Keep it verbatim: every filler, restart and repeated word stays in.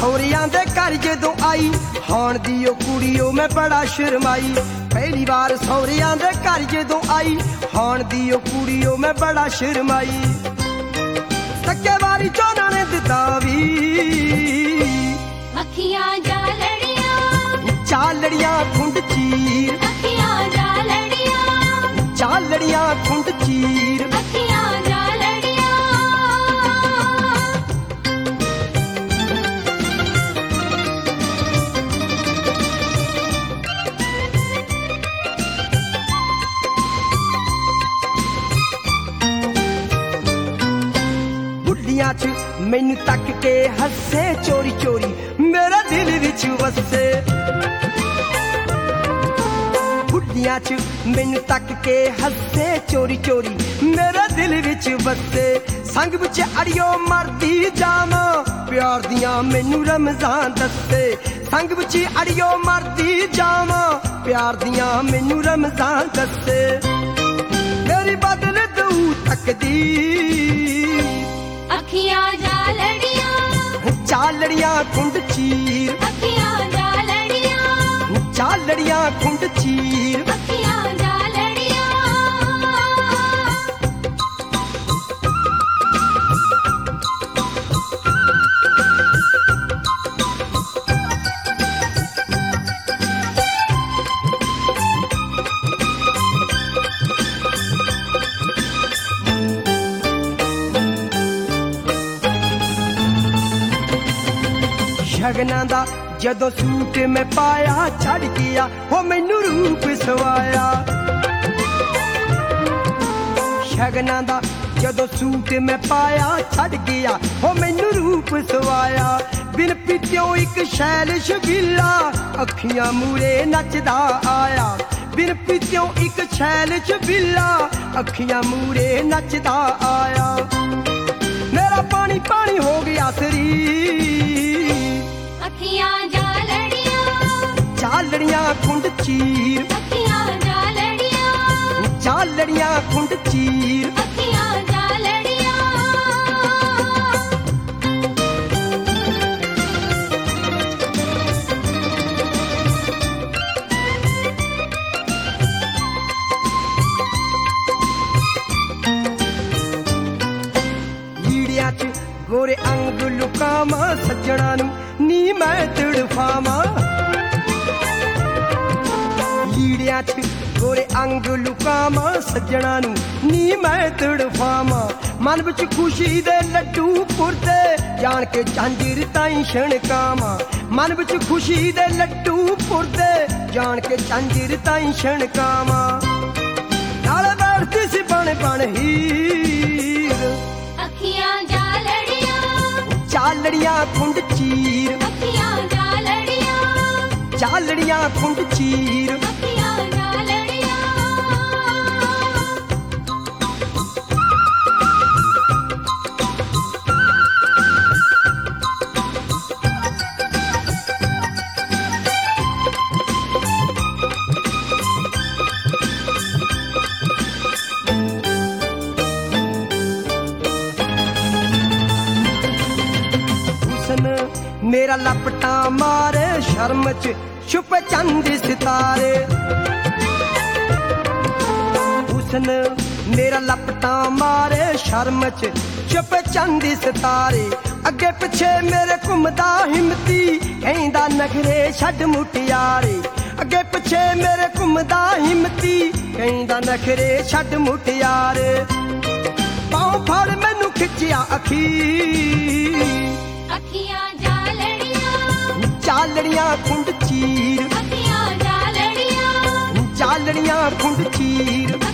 ਸਹੁਰਿਆਂ ਦੇ ਘਰ ਜਦੋਂ ਆਈ ਹਾਣ ਦੀ ਉਹ ਕੁੜੀਓ ਮੈਂ ਬੜਾ ਸ਼ਰਮਾਈ ਪਹਿਲੀ ਵਾਰ ਸਹੁਰਿਆਂ ਦੇ ਘਰ ਜਦੋਂ ਆਈ ਹਾਣ ਦੀ ਉਹ ਕੁੜੀਓ ਮੈਂ ਬੜਾ ਸ਼ਰਮਾਈ ਸੱਕੇ ਵਾਰੀ ਚੋਣਾ ਨੇ ਦਿੱਤਾ ਵੀ ਅੱਖੀਆਂ ਜਾਲੜੀਆਂ ਚਾਲੜੀਆਂ ਖੁੰਡ ਚੀਰ ਅੱਖੀਆਂ ਜਾਲੜੀਆਂ ਚਾਲੜੀਆਂ ਖੁੰਡ ਚੀਰ ਅੱਖੀਆਂ ਜਾਲੜੀਆਂ ਬੁੱਢੀਆਂ 'ਚ ਮੈਨੂੰ ਤੱਕ ਕੇ ਹੱਸੇ ਚੋਰੀ ਚੋਰੀ ਮੇਰਾ ਦਿਲ ਵਿੱਚ ਵਸੇ ਬੁੱਢੀਆਂ 'ਚ ਮੈਨੂੰ ਤੱਕ ਕੇ ਹੱਸੇ ਚੋਰੀ ਚੋਰੀ ਮੇਰਾ ਦਿਲ ਵਿੱਚ ਵਸੇ ਸੰਗ ਵਿੱਚ ਅੜਿਓ ਮਰਦੀ ਜਾਵਾਂ ਪਿਆਰ ਦੀਆਂ ਮੈਨੂੰ ਰਮਜ਼ਾਨ ਦੱਸੇ ਸੰਗ ਵਿੱਚ ਅੜਿਓ ਮਰਦੀ ਜਾਵਾਂ ਪਿਆਰ ਦੀਆਂ ਮੈਨੂੰ ਰਮਜ਼ਾਨ ਦੱਸੇ ਮੇਰੀ ਬਦਲ ਦੂ ਤੱਕਦੀ ਅੱਖੀਆਂ ਜਾਲੜੀਆਂ ਚਾਲੜੀਆਂ ਖੁੰਡ ਚੀਰ ਅੱਖੀਆਂ ਜਾਲੜੀਆਂ ਚਾਲੜੀਆਂ ਖੁੰਡ ਚੀਰ ਅੱਖੀਆਂ ਜਾਲੜੀਆਂ ਸ਼ਗਨਾਂ ਦਾ ਜਦੋਂ ਸੂਟ ਮੈਂ ਪਾਇਆ ਛੱਡ ਗਿਆ ਹੋ ਮੈਨੂੰ ਰੂਪ ਸਵਾਇਆ ਸ਼ਗਨਾਂ ਦਾ ਜਦੋਂ ਸੂਟ ਮੈਂ ਪਾਇਆ ਛੱਡ ਗਿਆ ਹੋ ਮੈਨੂੰ ਰੂਪ ਸਵਾਇਆ ਬਿਨ ਪੀਤਿਓ ਇੱਕ ਸ਼ੈਲ ਸ਼ਬੀਲਾ ਅੱਖੀਆਂ ਮੂਰੇ ਨੱਚਦਾ ਆਇਆ ਬਿਨ ਪੀਤਿਓ ਇੱਕ ਸ਼ੈਲ ਸ਼ਬੀਲਾ ਅੱਖੀਆਂ ਮੂਰੇ ਨੱਚਦਾ ਆਇਆ ਮੇਰਾ ਪਾਣੀ ਪਾਣੀ ਹੋ ਗਿਆ ਸਰੀਰ ਅੱਖੀਆਂ ਜਾਲੜੀਆਂ ਚਾਲੜੀਆਂ ਖੁੰਡ ਚੀਰ ਅੱਖੀਆਂ ਜਾਲੜੀਆਂ ਚਾਲੜੀਆਂ ਖੁੰਡ ਚੀਰ ਅੱਖੀਆਂ ਜਾਲੜੀਆਂ ਲੀੜਿਆਂ 'ਚ ਗੋਰੇ ਅੰਗ ਲੁਕਾਵਾਂ ਸੱਜਣਾ ਨੂੰ ਨੀ ਮੈਂ ਤੜਫਾਵਾਂ ਲੀੜਿਆਂ 'ਚ ਗੋਰੇ ਅੰਗ ਲੁਕਾਵਾਂ ਸੱਜਣਾ ਨੂੰ ਨੀ ਮੈਂ ਤੜਫਾਵਾਂ ਮਨ ਵਿੱਚ ਖੁਸ਼ੀ ਦੇ ਲੱਡੂ ਪੁਰਦੇ ਜਾਣ ਕੇ ਝਾਂਜਰ ਤਾਈਂ ਛਣਕਾਵਾਂ ਮਨ ਵਿੱਚ ਖੁਸ਼ੀ ਦੇ ਲੱਡੂ ਪੁਰਦੇ ਜਾਣ ਕੇ ਝਾਂਜਰ ਤਾਈਂ ਛਣਕਾਵਾਂ ਨਾਲ ਬੈਠਦੀ ਸੀ ਬਣ ਬਣ ਹੀਰ ਅੱਖੀਆਂ ਜਾਲੜੀਆਂ ਚਾਲੜੀਆਂ ਖੁੰਡ ਚੀਰ ਅੱਖੀਆਂ ਜਾਲੜੀਆਂ ਚਾਲੜੀਆਂ ਖੁੰਡ ਚੀਰ ਅੱਖੀਆਂ ਜਾਲੜੀਆਂ ਮੇਰਾ ਲਪਟਾ ਮਾਰੇ ਸ਼ਰਮ 'ਚ ਛੁਪ ਚੰਦ ਸਿਤਾਰੇ ਹੁਸਨ ਮੇਰਾ ਲਪਟਾ ਮਾਰੇ ਸ਼ਰਮ 'ਚ ਛੁਪ ਚੰਦ ਸਿਤਾਰੇ ਅੱਗੇ ਪਿੱਛੇ ਮੇਰੇ ਘੁੰਮਦਾ ਹਿੰਮਤੀ ਕਹਿੰਦਾ ਨਖਰੇ ਛੱਡ ਮੁਟਿਆਰੇ ਅੱਗੇ ਪਿੱਛੇ ਮੇਰੇ ਘੁੰਮਦਾ ਹਿੰਮਤੀ ਕਹਿੰਦਾ ਨਖਰੇ ਛੱਡ ਮੁਟਿਆਰੇ ਪਾਉ ਫੜ ਮੈਨੂੰ ਖਿੱਚਿਆ ਅਖੀਰ ਅੱਖੀਆਂ ਜਾਲੜੀਆਂ ਚਾਲੜੀਆਂ ਖੁੰਡ ਚੀਰ ਅੱਖੀਆਂ ਜਾਲੜੀਆਂ ਚਾਲੜੀਆਂ ਖੁੰਡ ਚੀਰ